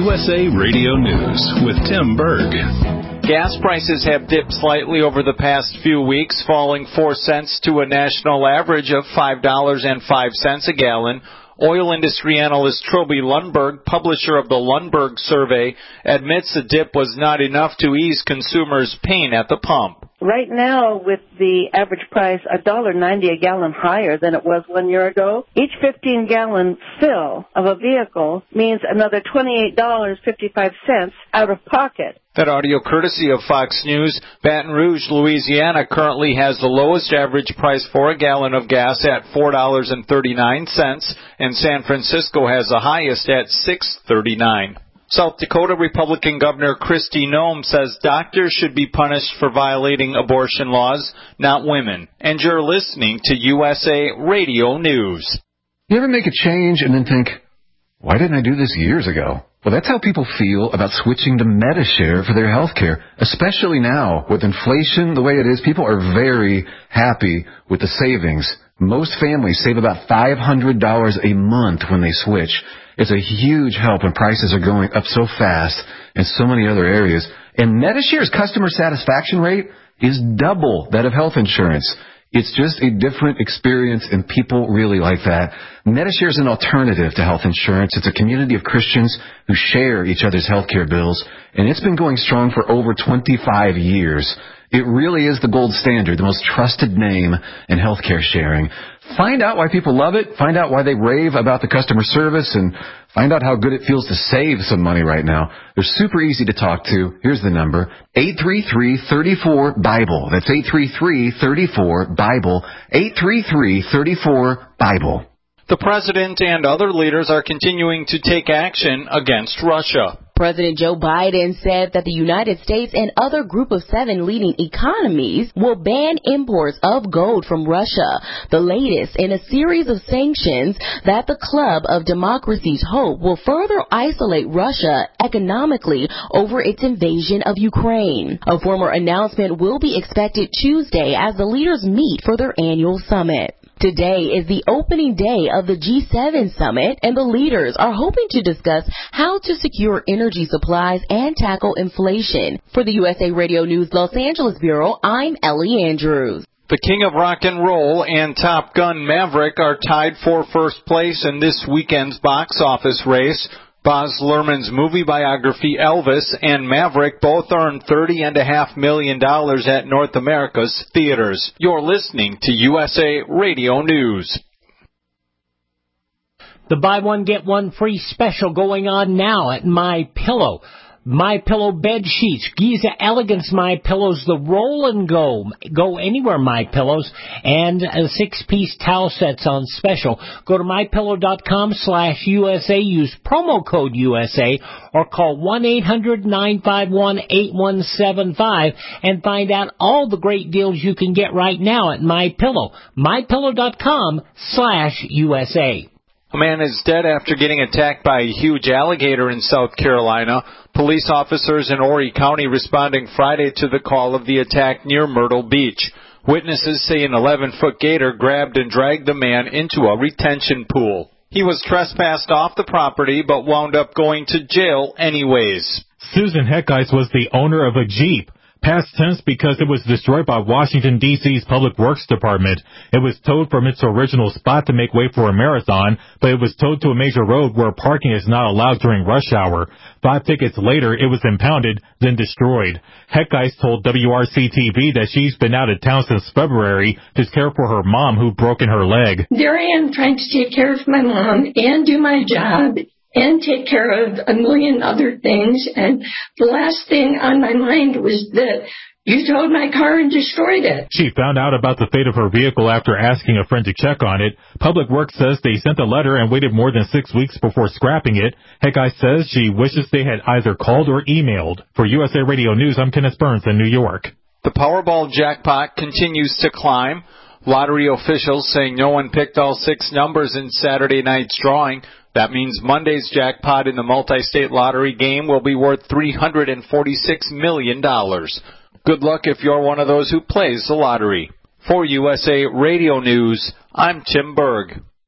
USA Radio News with Tim Berg. Gas prices have dipped slightly over the past few weeks, falling 4 cents to a national average of $5.05 a gallon. Oil industry analyst Troby Lundberg, publisher of the Lundberg Survey, admits the dip was not enough to ease consumers' pain at the pump. Right now, with the average price $1.90 a gallon higher than it was 1 year ago, each 15-gallon fill of a vehicle means another $28.55 out of pocket. That audio courtesy of Fox News. Baton Rouge, Louisiana currently has the lowest average price for a gallon of gas at $4.39, and San Francisco has the highest at $6.39. South Dakota Republican Governor Kristi Noem says doctors should be punished for violating abortion laws, not women. And you're listening to USA Radio News. You ever make a change and then think, why didn't I do this years ago? Well, that's how people feel about switching to Medi-Share for their health care, especially now with inflation the way it is. People are very happy with the savings. Most families save about $500 a month when they switch. It's a huge help when prices are going up so fast in so many other areas. And Medi-Share's customer satisfaction rate is double that of health insurance. It's just a different experience, and people really like that. Medi-Share is an alternative to health insurance. It's a community of Christians who share each other's health care bills, and it's been going strong for over 25 years. It really is the gold standard, the most trusted name in healthcare sharing. Find out why people love it. Find out why they rave about the customer service, and find out how good it feels to save some money right now. They're super easy to talk to. Here's the number, 833-34-BIBLE. That's 833-34-BIBLE, 833-34-BIBLE. The president and other leaders are continuing to take action against Russia. President Joe Biden said that the United States and other group of 7 leading economies will ban imports of gold from Russia, the latest in a series of sanctions that the Club of Democracies hope will further isolate Russia economically over its invasion of Ukraine. A formal announcement will be expected Tuesday as the leaders meet for their annual summit. Today is the opening day of the G7 summit, and the leaders are hoping to discuss how to secure energy supplies and tackle inflation. For the USA Radio News Los Angeles Bureau, I'm Ellie Andrews. The King of Rock and Roll and Top Gun Maverick are tied for first place in this weekend's box office race. Baz Luhrmann's movie biography Elvis and Maverick both earned $30.5 million at North America's theaters. You're listening to USA Radio News. The buy one, get one free special going on now at MyPillow. MyPillow bed sheets, Giza Elegance MyPillows, the roll and go anywhere MyPillows, and 6-piece towel sets on special. Go to mypillow.com/USA, use promo code USA, or call 1-800-951-8175 and find out all the great deals you can get right now at MyPillow. mypillow.com/USA. A man is dead after getting attacked by a huge alligator in South Carolina. Police officers in Horry County responding Friday to the call of the attack near Myrtle Beach. Witnesses say an 11-foot gator grabbed and dragged the man into a retention pool. He was trespassed off the property but wound up going to jail anyways. Susan Heckice was the owner of a Jeep. Past tense because it was destroyed by Washington, D.C.'s Public Works Department. It was towed from its original spot to make way for a marathon, but it was towed to a major road where parking is not allowed during rush hour. 5 tickets later, it was impounded, then destroyed. Heckice told WRC-TV that she's been out of town since February to care for her mom who'd broken her leg. There I am trying to take care of my mom and do my job and take care of a million other things. And the last thing on my mind was that you towed my car and destroyed it. She found out about the fate of her vehicle after asking a friend to check on it. Public Works says they sent a letter and waited more than 6 weeks before scrapping it. Heckice says she wishes they had either called or emailed. For USA Radio News, I'm Kenneth Burns in New York. The Powerball jackpot continues to climb. Lottery officials saying no one picked all 6 numbers in Saturday night's drawing. That means Monday's jackpot in the multi-state lottery game will be worth $346 million. Good luck if you're one of those who plays the lottery. For USA Radio News, I'm Tim Berg.